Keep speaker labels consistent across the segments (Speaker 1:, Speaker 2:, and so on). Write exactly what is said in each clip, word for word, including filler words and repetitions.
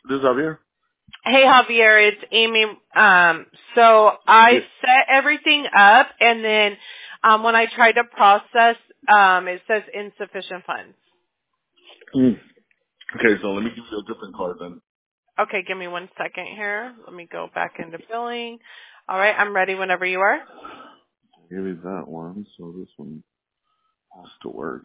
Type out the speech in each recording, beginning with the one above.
Speaker 1: This is Javier.
Speaker 2: Hey Javier, it's Amy. Um, so I
Speaker 1: Yes.
Speaker 2: set everything up, and then um, when I tried to process, um, it says insufficient funds.
Speaker 1: Mm. Okay, so let me give you a different card then.
Speaker 2: Okay, give me one second here. Let me go back into billing. All right, I'm ready whenever you are.
Speaker 1: Give you that one, so this one has to work.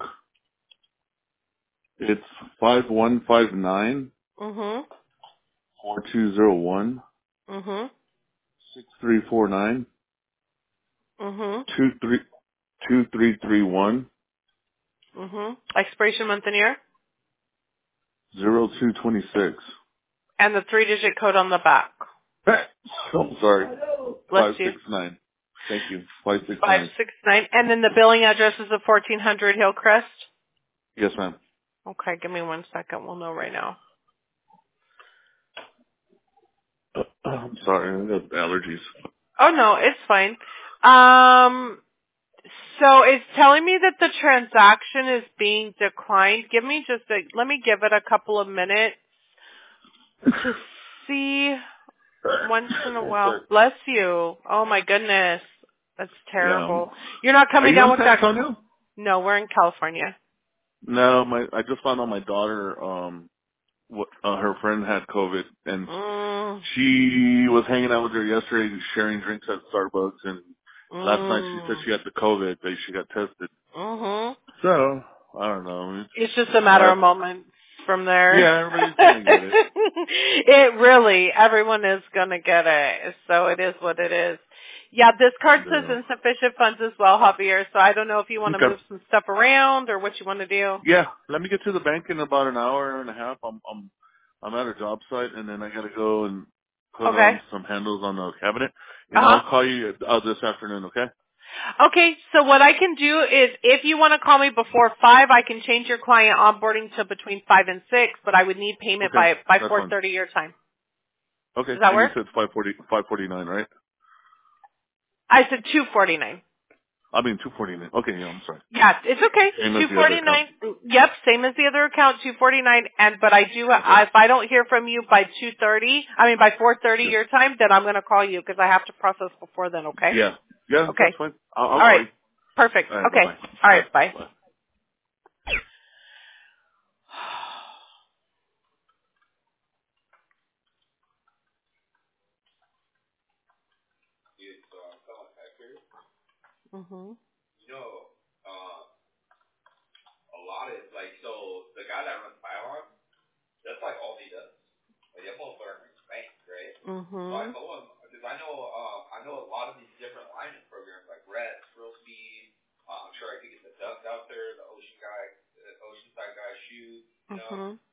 Speaker 1: It's five one five nine
Speaker 2: Mhm.
Speaker 1: four two zero one
Speaker 2: Mhm.
Speaker 1: six three four nine
Speaker 2: Mhm.
Speaker 1: two three two three three one
Speaker 2: Mhm. Expiration month and year,
Speaker 1: zero two twenty six.
Speaker 2: and the three-digit code on the back.
Speaker 1: I'm sorry.
Speaker 2: Bless
Speaker 1: Five
Speaker 2: you.
Speaker 1: six nine. Thank you. Five six
Speaker 2: Five
Speaker 1: nine.
Speaker 2: six nine, and then the billing address is the fourteen hundred Hillcrest.
Speaker 1: Yes, ma'am.
Speaker 2: Okay, give me one second. We'll know right now.
Speaker 1: Uh, I'm sorry. I got allergies.
Speaker 2: Oh no, it's fine. Um, so it's telling me that the transaction is being declined. Give me just a, let me give it a couple of minutes to see once in a
Speaker 1: Oh,
Speaker 2: while.
Speaker 1: sorry.
Speaker 2: Bless you. Oh my goodness. That's
Speaker 1: Yeah. Um,
Speaker 2: terrible. You're not
Speaker 1: are
Speaker 2: coming
Speaker 1: you
Speaker 2: down
Speaker 1: in
Speaker 2: with
Speaker 1: San
Speaker 2: that?
Speaker 1: Antonio?
Speaker 2: No, we're in California.
Speaker 1: No, my I just found out my daughter, um, what, uh, her friend had COVID, and
Speaker 2: Mm,
Speaker 1: she was hanging out with her yesterday, sharing drinks at Starbucks, and last night she said
Speaker 2: mm,
Speaker 1: she had the COVID, but she got tested.
Speaker 2: mm-hmm.
Speaker 1: So I don't know. It's
Speaker 2: It's just a matter
Speaker 1: uh,
Speaker 2: of moments from there.
Speaker 1: yeah, everybody's gonna get it.
Speaker 2: It really, everyone is going to get it. So it is what it is. Yeah, this card says
Speaker 1: Yeah.
Speaker 2: insufficient funds as well, Javier. So I don't know if you want to
Speaker 1: Okay.
Speaker 2: move some stuff around or what you want to do.
Speaker 1: Yeah, let me get to the bank in about an hour and a half. I'm I'm I'm at a job site, and then I gotta go and put
Speaker 2: Okay.
Speaker 1: on some handles on the cabinet, and
Speaker 2: Uh-huh.
Speaker 1: I'll call you uh, this afternoon. Okay?
Speaker 2: Okay, so what I can do is if you want to call me before five, I can change your client onboarding to between five and six, but I would need payment
Speaker 1: Okay,
Speaker 2: by by
Speaker 1: that's
Speaker 2: four
Speaker 1: fine.
Speaker 2: thirty your time.
Speaker 1: Okay,
Speaker 2: Does that
Speaker 1: and you
Speaker 2: work?
Speaker 1: said five forty, five forty nine, right?
Speaker 2: I said two forty-nine.
Speaker 1: I mean two forty nine. Okay, yeah, I'm sorry.
Speaker 2: Yeah, it's okay.
Speaker 1: Same as
Speaker 2: Two
Speaker 1: the other
Speaker 2: forty
Speaker 1: account.
Speaker 2: nine. Yep, same as the other account. Two forty nine. And but I do.
Speaker 1: Okay.
Speaker 2: I, if I don't hear from you by two thirty, I mean by four thirty
Speaker 1: Yeah.
Speaker 2: your time, then I'm gonna call you because I have to process before then. Okay.
Speaker 1: Yeah. Yeah, that's
Speaker 2: Okay.
Speaker 1: fine. I'll, I'll
Speaker 2: All
Speaker 1: call
Speaker 2: right.
Speaker 1: you.
Speaker 2: Perfect.
Speaker 1: All right. Bye
Speaker 2: Okay.
Speaker 1: bye.
Speaker 2: All
Speaker 1: Bye
Speaker 2: right. Bye.
Speaker 1: bye.
Speaker 2: Mhm. Mhm. Mhm.